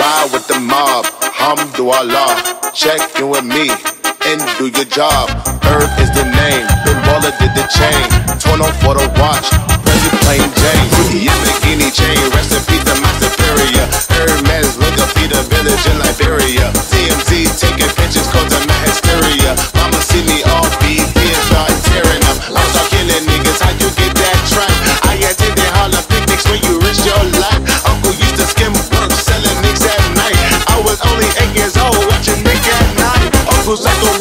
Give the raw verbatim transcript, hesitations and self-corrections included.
ride with the mob. Hamdulillah, check in with me and do your job. Herb is the name, Ben Baller did the chain. Torn on for the watch, Prezi plain Jane. Yamagini chain, rest in peace to my superior. Hermes look up, feed a village in Liberia. T M Z taking pictures, cause of my hysteria. Mama see me all B P and start tearing up. I start killing niggas, how you get that track? I attended Harlem picnics when you risk your life. Uncle used to skim work, selling nicks at night. I was only eight years old, watching Nick at night. Uncle Psycho